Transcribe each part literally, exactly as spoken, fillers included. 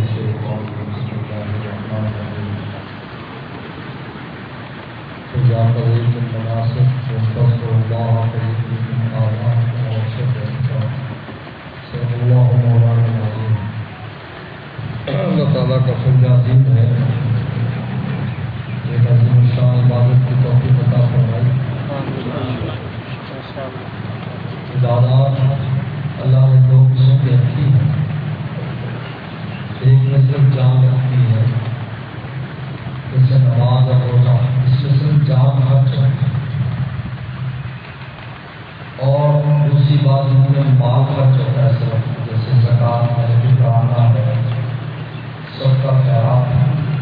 الشيطان بسم الله الرحمن الرحيم فإذا قضيتم المناسك فاستغفروا الله فإنكم آباءكم وأشد عندكم صدق الله مولانا العظيم. اللہ تعالیٰ کا فضل عظیم ہے، ایک عظیم شان عبادت کی توفیق عطا فرمائی. عبادات اللہ نے دو قسم کی رکھی ہے، ایک میں صرف جان رکھتی ہے جیسے نماز اور روزہ، اس میں صرف جان خرچ ہے، اور دوسری بات ان میں مال خرچ ہوتا ہے صرف، جیسے زکوٰۃ ہے، شکرانہ ہے، صدقہ خیرات ہے.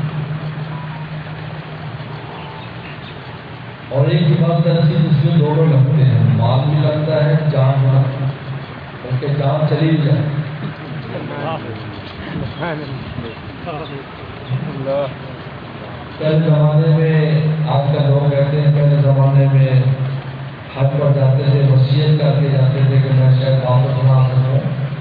اور ایک ہی بات ایسی جس میں دونوں لگتے ہیں، مال بھی لگتا ہے، جان بھی لگتا ہے، بلکہ جان چلی بھی جائے. پہلے زمانے میں آج کل لوگ کہتے ہیں پہلے زمانے میں حج پر جاتے تھے، وصیت کر کے جاتے تھے کہ میں شاید واپس نہ سکوں.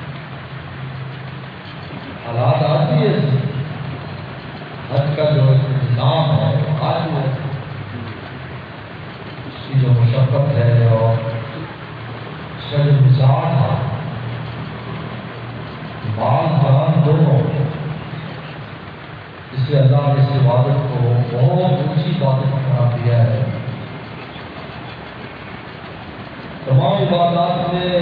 حالات آج بھی ایسے، حج کا جو نظام ہے آج بھی ہے، اس کی جو مشقت ہے اور اس کا جو مزاج ہے، مال جان دونوں، اس سے اللہ نے اس عبادت کو بہت اونچی عبادت قرار دیا ہے. تمام عبادات میں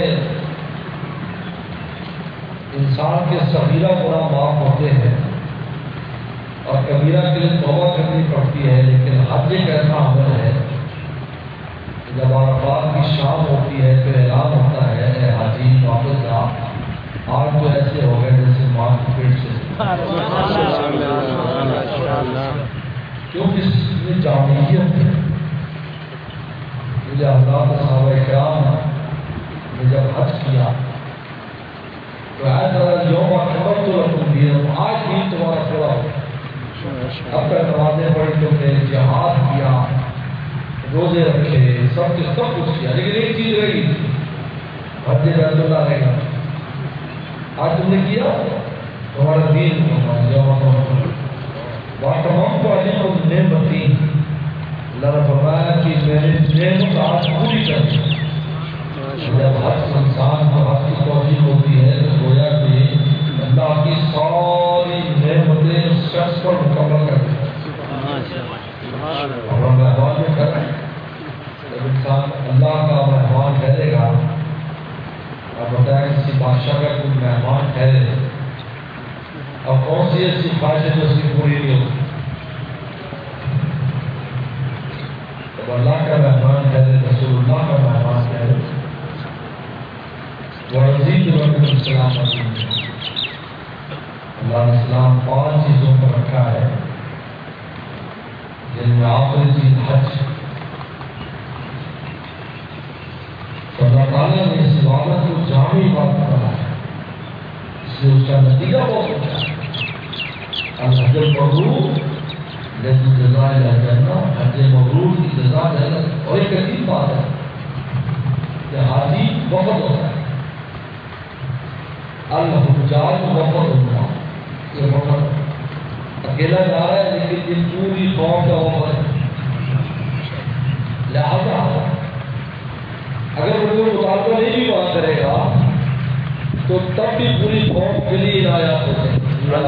انسان کے صغیرہ گناہ معاف ہوتے ہیں اور کبیرہ کے لیے توبہ کرنی پڑتی ہے، لیکن حج ایک ایسا عمل ہے کہ جب عرفات کی شام ہوتی ہے پھر اعلان ہوتا ہے اے حاجی واپس جا، آج تو ایسے ہو گئے جیسے ماں کے پیٹ سے، کیونکہ اس میں جامعیت ہے. مجھے حضرات صحابہ کرام نے جب حج کیا تو آج یوم خبر تو رقم دیا، آج بھی تمہارا پورا ہو. اب تک نمازیں پڑھی تم نے، جہاد کیا، روزے رکھے، سب کے سب کچھ کیا، لیکن ایک چیز رہی، حج بیت اللہ رہے گا. آج تم نے کیا تمہارا دین تمام کو علی کو نعمتی، اللہ نے فرمایا کہ میں نے نعمت آج پوری کر دی. جب ہر انسان کو حج کی توفیق ہوتی ہے تو گویا کہ اللہ کی ساری نعمتیں اس شخص پر مکمل کر دی. اور مہمان بھی کر رہے ہیں، جب انسان اللہ کا مہمان ٹھہرے گا، اب بتایا کسی بادشاہ کا کوئی مہمان ٹھہرے، اب کون سی ایسی خواہش ہے جو اس کی پوری نہیں ہوتی؟ جب اللہ کا مہمان ٹھہرے، رسول اللہ کا مہمان ٹھہرے، وہ عزیز رحمۃ السلام اللہ نے اسلام پانچ چیزوں پر رکھا ہے جن میں آخری چیز حج. تو اللہ تعالیٰ نے اس عبادت کو جامع عبادت بنایا ہے، اس لیے اس کا نتیجہ بہت اچھا ہے. الحج المبرور لیکن جزا الجنہ، حج مبرور کی جزا جنت. اور ایک عجیب بات ہے کہ حاجی وفد ہوتا ہے، الحجاج وفد ہوتا ہے. یہ وفد اکیلا جا رہا ہے لیکن یہ پوری قوم کا وفد ہے. لہذا اگر وہ مطالبہ نہیں بھی بات کرے گا تو تب بھی پوری قوم کے لیے عنایات ہوتے ہیں.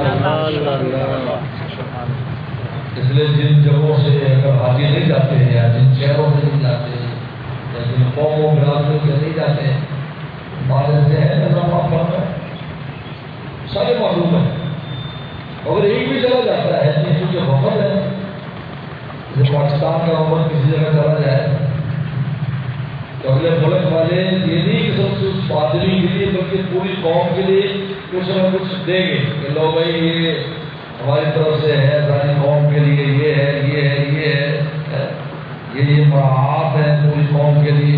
اس لیے جن جگہوں سے اگر حاجی نہیں جاتے ہیں یا جن شہروں سے نہیں جاتے ہیں یا جن قوموں برادریوں سے نہیں جاتے ہیں، بارے سے ہے نظام فرق ہے، سارے معلوم ہے. اگر ایک بھی جگہ جاتا ہے کیونکہ وفد ہے، جیسے پاکستان کا وفد کسی جگہ چلا جائے تو اگلے ملک والے یہ نہیں کہ سب سے اس پادری کے لیے بلکہ پوری قوم کے لیے کچھ نہ کچھ دیں گے کہ لو بھائی یہ ہماری طرف سے ہے، ساری قوم کے لیے یہ ہے یہ ہے یہ ہے یہ یہ مراعات ہے پوری قوم کے لیے.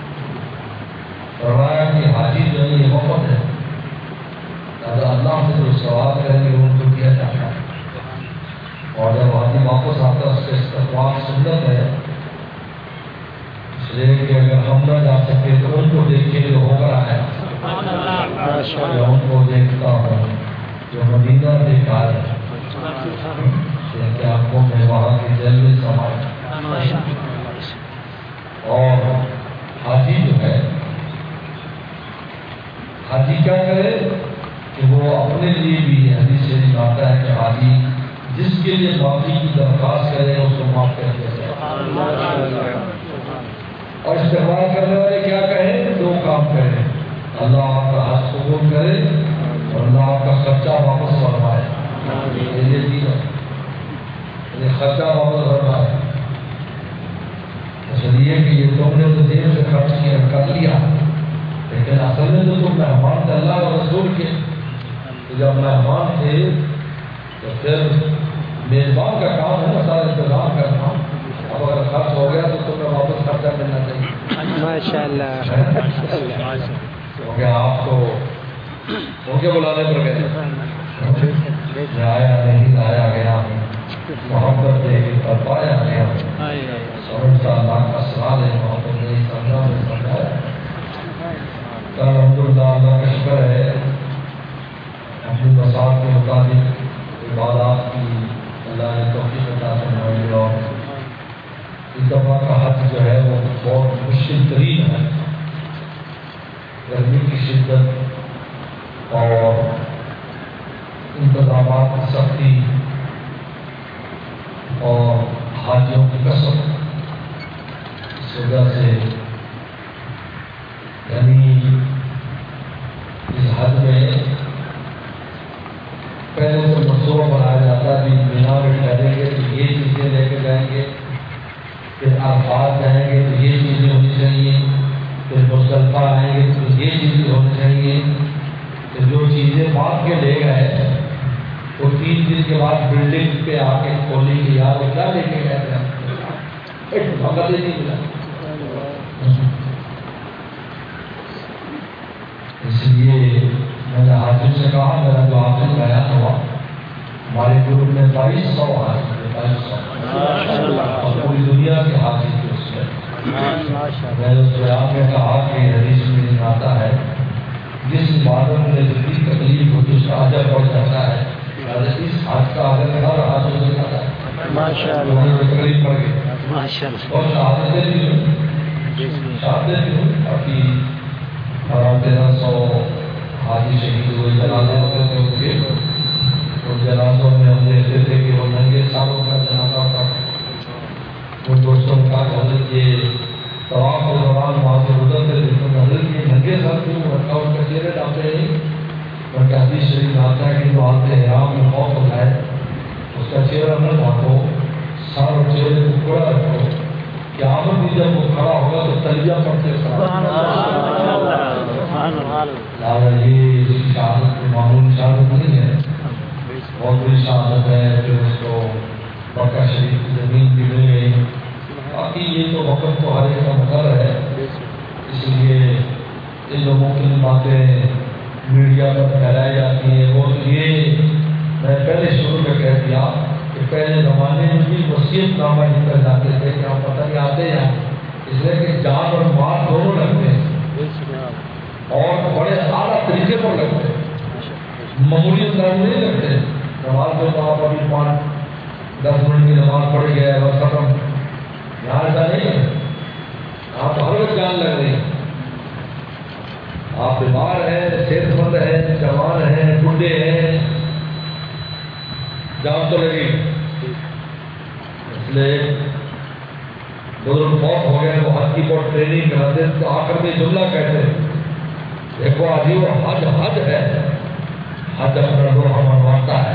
فرمایا کہ حاجی جو ہے یہ وفد ہے، لہٰذا اللہ سے جو سوال کریں گے ان کو کیا جاتا ہے. اور جب حاجی واپس آتا ہے اس کا استقبال سنت ہے، اس لیے کہ اگر ہم نہ جا سکے تو ان کو دیکھیں جو ہو کر آیا، ان کو دیکھتا ہوں جو مدینہ دیکھا ہے کہ آنکھوں میں وہاں کی جلوے سمائے. اور حاجی جو ہے حاجی کیا کرے کہ وہ اپنے لیے بھی حدیث سے آتا ہے کہ حاجی جس کے لیے معافی کی درخواست کرے اس کو معاف کر دیا جائے. اور استغفار کرنے والے کیا کہیں؟ دو کام کریں. اللہ آپ کا حق قبول کرے اور اللہ آپ کا خرچہ واپس فرمائے. یہ چیز ہے خرچہ واپس فرمائے. اصل یہ کہ یہ تم نے تو دیر سے خرچ کیا کر لیا لیکن اصل میں تو تم مہمان تھے اللہ اور رسول کے. تو جب مہمان تھے تو پھر میزبان کا کام ہے نا سارا انتظام کرنا. اب اگر خرچ ہو گیا تو تمہیں واپس خرچہ ملنا چاہیے. ماشاء اللہ. کیونکہ آپ تو ان کے بلانے پر گئے آیا نہیں لایا گیا محبت دے کر پایا گیا سمجھتا اللہ کا سوال ہے محبت نہیں سمجھا نہیں سمجھایا. الحمد للہ اللہ کا شکر ہے اپنی بساط کے مطابق عبادات کی اللہ نے توفیق عطا فرمائی. اور اس دفعہ کا حج جو ہے وہ بہت مشکل ترین ہے. گرمی کی شدت اور انتظامات کی سختی اور حاجیوں کی کثرت اس وجہ سے یعنی اس حج میں پہلے سے منصوبہ بنایا جاتا ہے. مینا میں ٹھہریں گے تو یہ چیزیں لے کے جائیں گے, پھر عرفات جائیں گے تو یہ چیزیں ہونی چاہیے, پھر مزدلفہ آئیں گے تو یہ چیزیں ہونی چاہیے. تو جو چیزیں باندھ کے لے گئے وہ تین دن کے بعد بلڈنگ پہ آ کے کھولی کہ یار وہ کیا لے کے گئے تھے ایک بھگت ہی نہیں ملا. اس لیے میں نے حاجی سے کہا میرا جو آخری بیان ہوا ہمارے گروپ میں بائیس سو حاجی بائیس سو اور پوری دنیا کے حاجی تھے. اس میں میں نے اس بیان میں کہا کہ حدیث میں آتا ہے جس عبادت میں جتنی تکلیف ہوتی اس کا اجر بڑھ جاتا ہے. اس حج کا اجر ہر حاجی سے جاتا ہے. تکلیف پڑ گئی اور شہادتیں بھی ہوئی شہادتیں بھی ہوئی کافی اور تیرہ سو حاجی شہید ہوئے. جنازے ہوتے تھے ان کے اور جنازوں میں ہم دیکھتے تھے کہ وہ ننگے سالوں کا جنازہ ہوتا تھا. ان دوستوں کا حضرت یہ طواف کے دوران وہاں سے گزرتے تھے تو حضرت یہ ننگے سال کیوں رکھا ان کا چہرے ڈالتے نہیں بلکہ حدیث شریف میں آتا ہے کہ جو آتے حرام میں خوف ہو جائے اس کا چہرہ نہ ڈھانپو, سر اور چہرے کو کھڑا رکھو کہ آمد بھی جب وہ کھڑا ہوگا تو تلبیہ پڑھتے یہ شہادت معمولی شہادت نہیں ہے, بہت بڑی شہادت ہے. پھر اس کو مکہ شریف کی زمین بھی مل گئی. باقی یہ تو وقت تو ہر ایک کا مقرر ہے. اس لیے ان لوگوں کی باتیں میڈیا پر پھیلائی جاتی ہیں. وہ تو یہ میں پہلے شروع میں کہہ دیا کہ پہلے زمانے میں بھی وصیت نامہ نکل جاتے تھے کہ ہم پتہ نہیں آتے ہیں اس لیے کہ جان اور مال دونوں لگتے ہیں اور بڑے اعلیٰ طریقے پر لگتے ہیں, معمولی انداز میں نہیں لگتے. نماز میں تو آپ ابھی پانچ دس منٹ کی نماز پڑھ گیا ہے بس ختم. یہاں ایسا نہیں ہے, آپ ہر وقت جان لگ رہی ہیں. آپ بیمار ہیں, صحت مند ہیں, جوان ہیں, بوڑھے ہیں, جان تو لگی. اس لیے بزرگ فوت ہو گئے وہ حج کی بہت ٹریننگ کراتے ہیں تو آخر میں جملہ کہتے ہیں دیکھو آجی وہ حج حج ہے, حج اپنا روح منواتا ہے.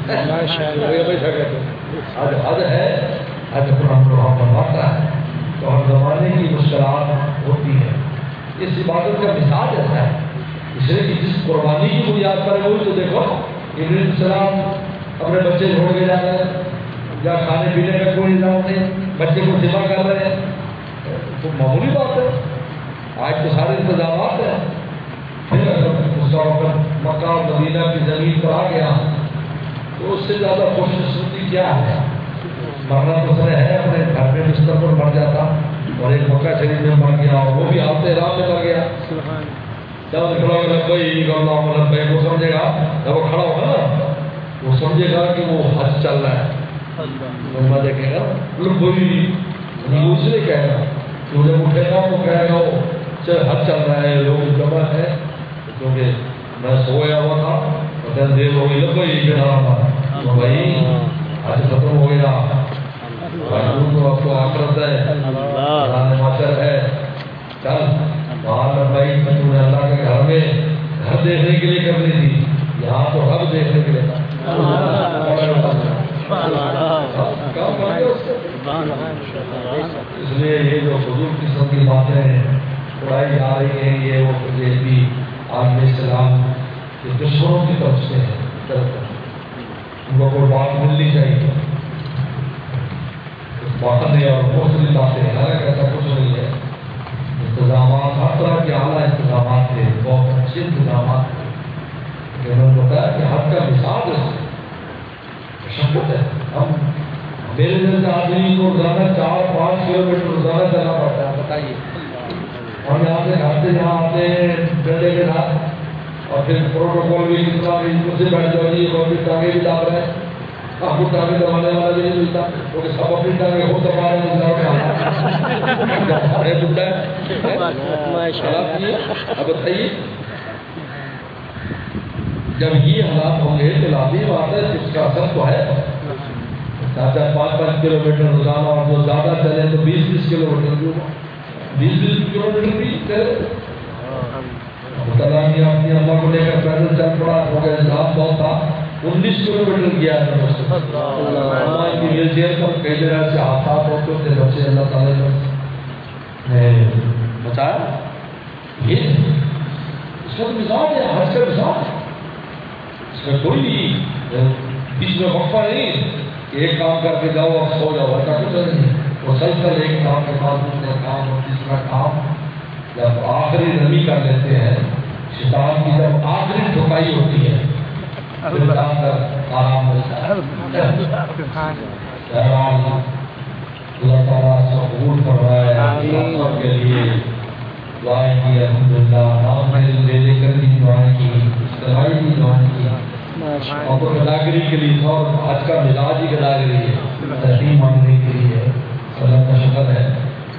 حج حج ہے, حج اپنا روح منواتا ہے. تو ہر زمانے کی مشکلات ہوتی ہیں. اس عبادت کا مثال ایسا ہے اس لیے کہ جس قربانی کی بنیاد پر ہوئی تو دیکھو ابراہیم السلام اپنے بچے چھوڑ کے جا رہے ہیں یا کھانے پینے کا کوئی انتظام نہیں, بچے کو ذبح کر رہے ہیں تو معمولی بات ہے. آج تو سارے انتظامات ہیں. پھر اگر اس کا وقت مکہ اور مدینہ کی زمین پر آ گیا تو اس سے زیادہ خوش قسمتی کیا ہے. مرنا تو سر ہے اپنے گھر میں بستر پر مر جاتا اور ایک مکہ شریف میں مر گیا اور وہ بھی آتے رات میں مر گیا. جب کھڑا ہو لبیک اللہم لبیک وہ سمجھے گا، جب وہ کھڑا ہوگا نا وہ سمجھے گا کہ وہ حج چل رہا ہے، وہ دیکھے گا لبیک اس نے کہے گا کہ جب اٹھے گا وہ کہے گا چل حج چل رہا ہے، لوگ جمع ہے کیونکہ میں سویا ہوا تھا اور دیر ہو گئی لبیک جناب بھائی حج ختم ہو گیا، تو آپ کو آخرت ہے معاشر ہے، چل باہر بھائی تم نے اللہ کے گھر میں گھر دیکھنے کے لیے کرنی تھی، یہاں تو رب دیکھنے کے لیے تھا۔ اس لیے یہ جو فضول قسم کی باتیں اڑائی جا رہی ہیں یہ وہ بھی عالم اسلام کے دشمنوں کی طرف سے ہے، ان کو کوئی بات ملنی چاہیے، بات نہیں اور مختلف باتیں ہیں، حالانکہ ایسا کچھ نہیں ہے، انتظامات ہر طرح کے اعلیٰ انتظامات تھے، بہت اچھے انتظامات تھے، انہوں نے بتایا کہ حج کا مثال مشقت ہے، ہم میرے جیسے آدمی کو روزانہ چار پانچ کلو میٹر روزانہ چلنا پڑتا ہے، بتائیے، ہم یہاں سے گھر سے جہاں آتے ہیں ڈنڈے کے ساتھ اور پھر پروٹوکول بھی کتنا بھی مجھ سے بیٹھ جاؤ جی اور پھر ٹانگیں بھی ڈال رہے ہیں، آپ کو ٹانگیں دبانے والا بھی نہیں ملتا کیونکہ سب اپنی ٹانگیں خود دبا رہے ہیں، اب بتائیے جب یہ حالات ہوں گے تو لازمی بات ہے اس کا اثر تو ہے، چار چار پانچ پانچ کلو میٹر روزانہ اور جو زیادہ چلے تو بیس بیس کلو میٹر جو بیس بیس کلو میٹر بھی چلے، اللہ نے اپنی اللہ کو لے کر پیدل چل پڑا ہو گیا، جہاز بہت تھا انیس کلو میٹر کیا ہے کی ویل چیئر پر کئی جگہ سے حادثات ہوتے ہوتے بچے اللہ تعالیٰ نے بچایا، یہ اس کا مثال ہے حج کا مثال، اس میں کوئی نہیں بیچ میں وقفہ نہیں کہ ایک کام کر کے جاؤ اور سو جاؤ، ایسا کچھ نہیں، مسلسل ایک کام کے بعد دوسرا کام اور تیسرا کام، جب آخری نمی کر لیتے ہیں شیطان کی جب آخری ٹھکائی ہوتی ہے پھر جا کر آرام ملتا ہے۔ اللہ تعالیٰ سب قبول کر رہا ہے سب کے لیے دعائیں کی، الحمدللہ نام میں لے لے کر بھی دعائیں کی، اجتماعی بھی دعائیں کی، اور تو گداگری کے لیے تھا اور آج کا مزاج ہی گداگری ہے، تحریم مانگنے کے لیے اللہ کا شکر ہے،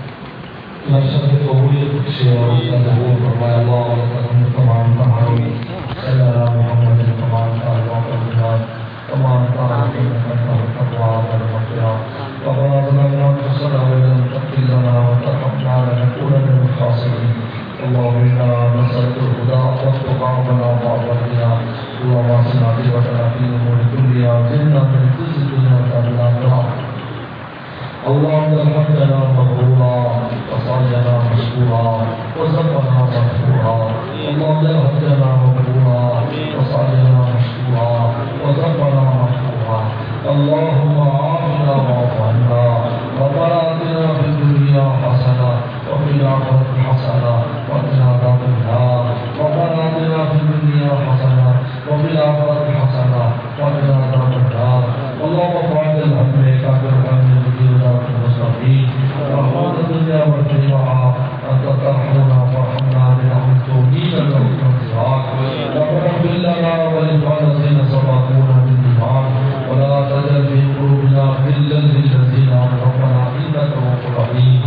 نفسد قبولیت سے اور اس کا ظہور فرمایا، اللہ علیہ تمام تمہاری صلی اللہ محمد تمام تعلق اللہ تمام تعلق تقویٰ اور مغفرہ ربنا ظلمنا انفسنا وإن لم تغفر لنا وترحمنا لنكونن من الخاسرين اللهم إنا نسألك الهدى والتقى والعفاف والغنى اللهم احسن عاقبتنا في الأمور كلها وأجرنا من خزي الدنيا وعذاب الآخرة اللهم ارحمنا مغفورا وصالحنا مشكورا وزقنا مغفورا اللهم ارحمنا مغفورا وصالحنا مشكورا وزقنا مغفورا اللهم عافنا واعف عنا ربنا آتنا في الدنيا حسنة وفي الآخرة حسنة وقنا عذاب النار ربنا آتنا في الدنيا حسنة وفي الآخرة حسنة وقنا عذاب النار اللهم فاعل همك بالهم المستقيم رحمة الدنيا والجماعة أنت ترحمنا وارحمنا برحمتك توفيقا وانصراك ربنا اغفر لنا ولإخواننا الذين سبقونا بالإيمان ولا تجعل في قلوبنا غلا للذين آمنوا ربنا إنك رؤوف رحيم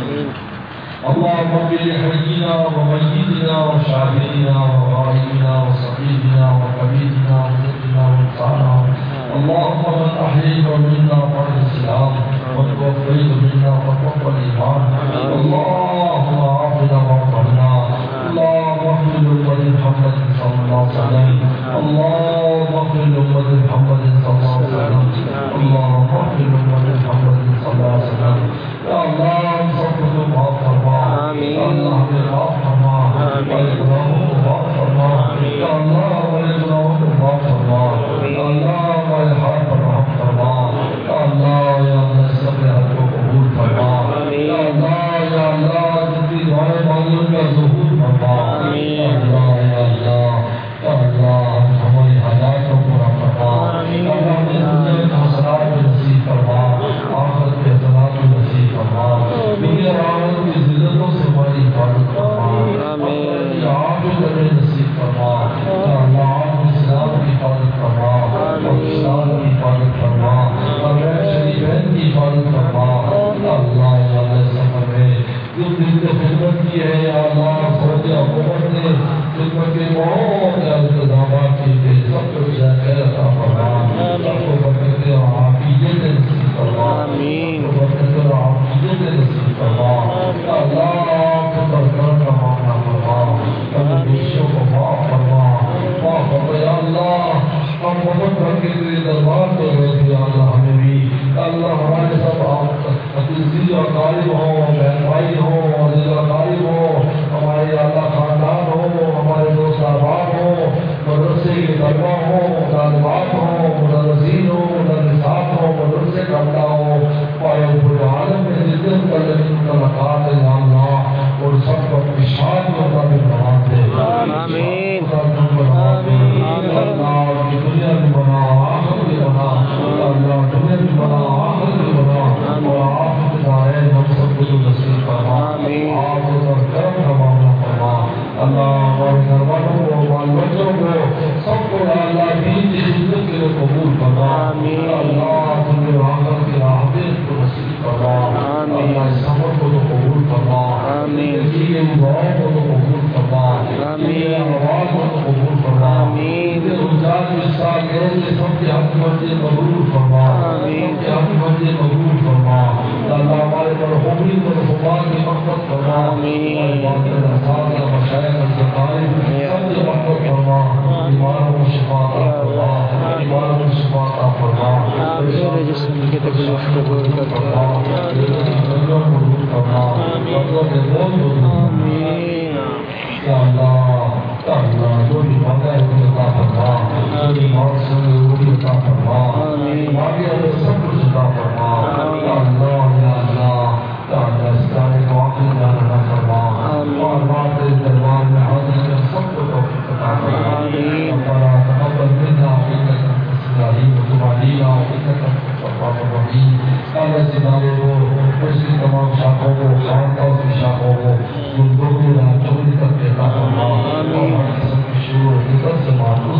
اللهم اغفر لحينا وميتنا وشاهدنا وغائبنا وصغيرنا وكبيرنا وذكرنا وانصارنا اللهم من أحييت منا فقد الإسلام وتوفيت منا فقد الإيمان اللهم عافنا وارحمنا اللهم اغفر لأمة محمد صلى الله عليه وسلم اللهم اغفر لأمة محمد صلى الله عليه وسلم اللهم اغفر لأمة محمد صلى الله عليه وسلم یا اللہ ہم سب کو معاف فرما، یا اللہ ہمیں معاف فرما، ہمارے گناہوں کو معاف فرما، یا اللہ ہمارے گناہوں کو معاف فرما، یا اللہ ہمارے حال پر رحم فرما، یا اللہ یا اللہ سب حق کو قبول فرما، یا اللہ یا اللہ جتنی دعائیں مانگی ان کا ظہور حافظ ہمیں نصیب فرما یا اللہ اسلام کی حفاظت فرما پاکستان کی حفاظت فرما اور شریفین کی حفاظت فرما یا اللہ یا اللہ سفر میں جو دل سے خدمت کی ہے یا اللہ سعودی حکومت نے خدمت کے بہت انتظامات کیے تھے سب کو خیر عطا فرما سب کو برکت اور عافیت نصیب فرما آمین برکت اور عافیت نصیب فرما یا اللہ کے برکت کا معاملہ فرما اپنے دوستوں کو معاف فرما معاف فرما یا اللہ ہم بہت بھر کے تیرے دربار کو گئے تھے یا اللہ ہمیں بھی یا اللہ ہمارے سب عزیز اور غالب ہوں بہن بھائی ہوں عزیز اور غالب ہوں ہمارے اللہ خاندان ہو ہمارے دوست احباب ہوں مدرسے کے طلبا ہوں طالبات ہوں مدرسین ہوں مدرسات ہوں مدرسے کملا ہوں اور پورے عالم میں جتنے متعلقات ہیں یا اللہ اور سب کو اپنی شاد میں مطابق بنا دے آمین اللہ کی دنیا میں بنا آخر میں بنا اللہ دنیا میں بنا آخر میں بنا اور آخر دارے ہم سب کو جو نصیب فرما آپ اور کرم کا معاملہ فرما اللہ ہمارے گھر والوں کو بال بچوں کو سب کو اللہ دین کی خدمت کے لیے قبول فرما اللہ تمہیں آخر کے حافظ کو نصیب فرما اللہ اس سفر کو تو قبول فرما یہ دعاؤں کو تو قبول فرما یہ آواز کو تو قبول فرما یہ رمضان میں سال کے سب کے حق منزل قبول فرما سب کے حق منزل قبول فرما اللہ ہمارے مرحومین مرحومات کی مغفرت فرما ہمارے والدین اساتذہ مشائخ الزقائم سب کی مغفرت فرما بیماروں کو شفا عطا فرما بیماروں کو شفا عطا فرما میرے جسم کی تکلیف قبول کر فرما بندوں کو دور فرما بندوں کے بوجھ کو دور فرما یا اللہ یا اللہ جو بھی مانگا ہے وہ عطا فرما جو بھی مانگ سکے وہ بھی عطا فرما مانگے ہمیں سب کچھ عطا فرما یا اللہ یا اللہ یا اللہ اس طرح کو آخر جانا فرما اور بات دربار میں حاضر کر سب کو توفیق عطا فرما ربنا تقبل منا انك انت العليم وتب علينا انك انت التواب الرحيم اللہ سنارے کو اس کی تمام شاخوں کو خاندان کی شاخوں کو گندوں کو چوری کر کے عطا فرما اور ہر قسم کی شروع و حقیقت سے معلوم